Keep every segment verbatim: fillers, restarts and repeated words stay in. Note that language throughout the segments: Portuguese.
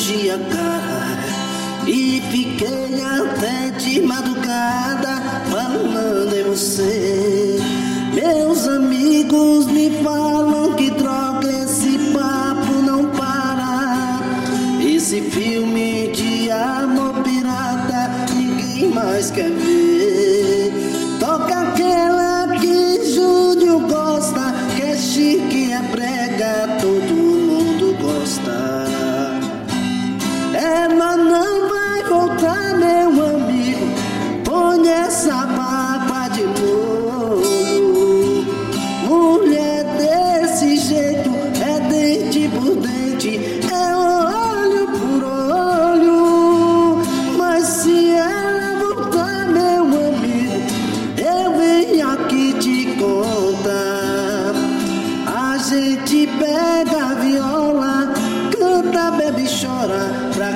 enchi a cara e fiquei até de madrugada falando em você. Meus amigos me falam que droga, esse papo não para. Esse filme de amor pirata ninguém mais quer ver. Toca aquela que Júnior gosta, que é chique, é brega, todo mundo gosta. Ela não vai voltar, meu amigo, põe essa barba de molho. Mulher desse jeito é dente por dente, é olho por olho. Mas se ela voltar, meu amigo, eu venho aqui te contar. A gente pega a viola, canta, bebe e chora pra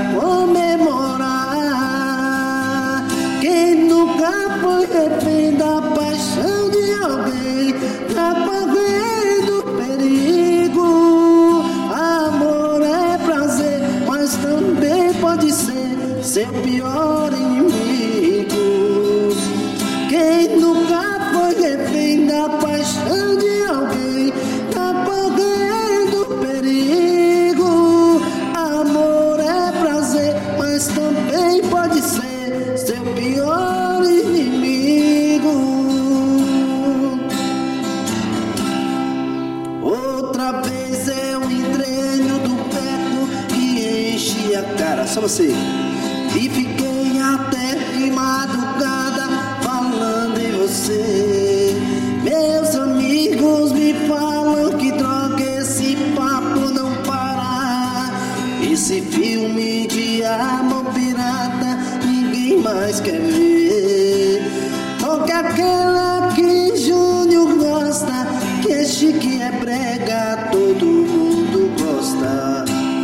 comemorar. Quem nunca foi refém da paixão de alguém tá correndo perigo. Amor é prazer, mas também pode ser seu pior inimigo. Quem nunca foi refém da paixão de alguém tá correndo perigo. Amor é prazer, mas também pode ser seu pior inimigo. Outra vez eu entrei no boteco e enchi a cara, só você, e fiquei até de madrugada falando em você. Meus amigos me falam que droga, esse papo não para. Esse filme de amor pirata ninguém mais quer ver. Toca aquela que Júnior gosta, que é chique, é brega, todo mundo gosta.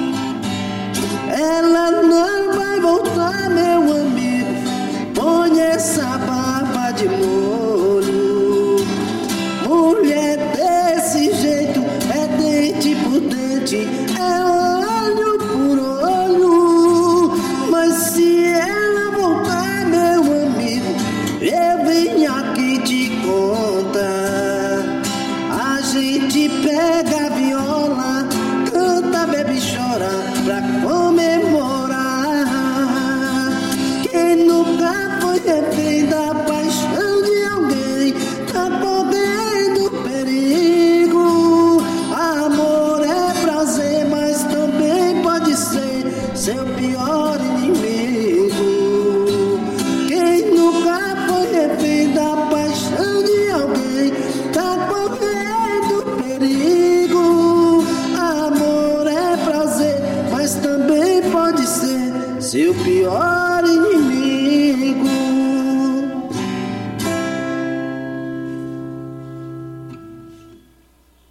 Ela não vai voltar, meu amigo, põe essa barba de molho. Mulher desse jeito é dente por dente, é olho por olho. Mas se ela voltar, meu amigo, eu venho aqui te contar. A gente pega a viola, canta, bebe e chora pra comemorar. Quem nunca foi refém da paixão de alguém tá correndo perigo. Amor é prazer, mas também pode ser seu pior inimigo. Quem nunca foi refém da paixão de alguém tá correndo perigo. Amor é prazer, mas também pode ser seu pior inimigo.